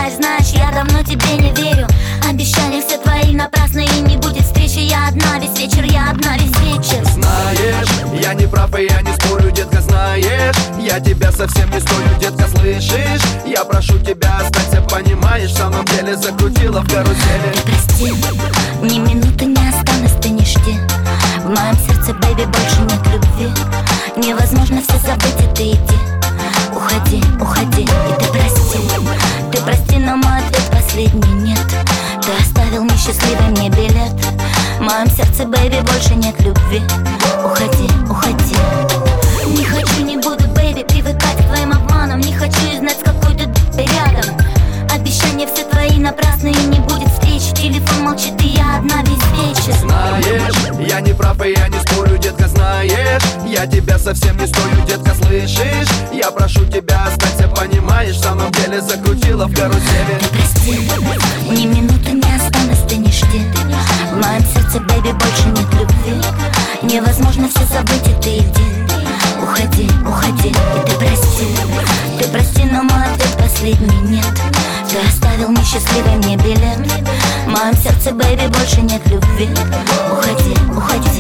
знаешь, я давно тебе не верю. Обещания все твои напрасны, и не будет встречи. Я одна весь вечер, я одна весь вечер. Знаешь, я не прав и я не спорю, детка, знаешь, я тебя совсем не стою, детка, слышишь? Я прошу тебя, останься, понимаешь, в самом деле закрутила в карусели. Ты прости, ни минуты не останусь, ты не жди. В моем сердце, бэйби, больше нет любви. Невозможно все забыть, и ты иди. Уходи, уходи, и ты прости, но мой ответ последний нет. Ты оставил несчастливый мне билет. В моем сердце, бэйби, больше нет любви. Уходи, уходи. Не хочу, не буду, бэйби, привыкать к твоим обманам. Не хочу и знать, с какой ты рядом. Обещания все твои напрасны, и не будет встречи. Телефон молчит, и я одна весь вечер. Знаешь, я не прав и я не спорю, детка, знаешь, я тебя совсем не стою, детка, слышишь? Я прошу тебя, останься, понимаешь, в самом деле закрутила в карусели. Ты прости, ни минуты не останусь, ты не жди. В моем сердце, бэйби, больше нет любви. Невозможно все забыть, и ты иди. Уходи, уходи, и ты прости, но мой ответ последний нет. Ты оставил несчастливый мне билет. В моем сердце, бэйби, больше нет любви. Уходи, уходи.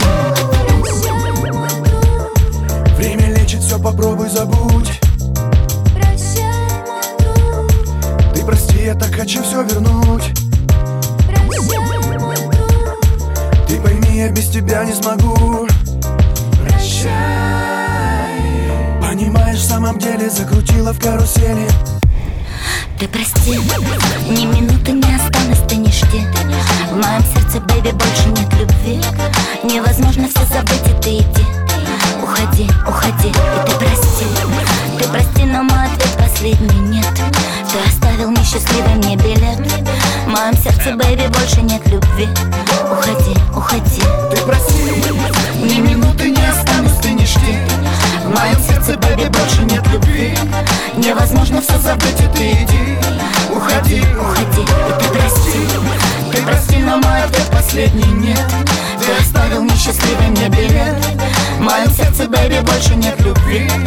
Время лечит, все попробуй забудь. Прощай, мой друг. Ты прости, я так хочу все вернуть. Прощай, мой друг. Ты пойми, я без тебя не смогу. Прощай. Понимаешь, в самом деле закрутила в карусели. Ты прости, ни минуты не останусь, ты не жди. В моем сердце, бэйби, больше нет любви. Невозможно все забыть, и ты иди. Уходи, уходи, и ты прости, но мой ответ последний нет. Ты оставил несчастливый мне билет. В моем сердце, бэйби, больше нет любви. Уходи, уходи. Ты прости, ни минуты не останусь, ты не жди. В моем сердце, бэйби, больше нет любви. Невозможно все забыть, и ты иди. Уходи, Уходи, и ты прости, но мой ответ последний нет. Ты оставил несчастливый мне билет. В моем сердце, бэйби, больше нет любви.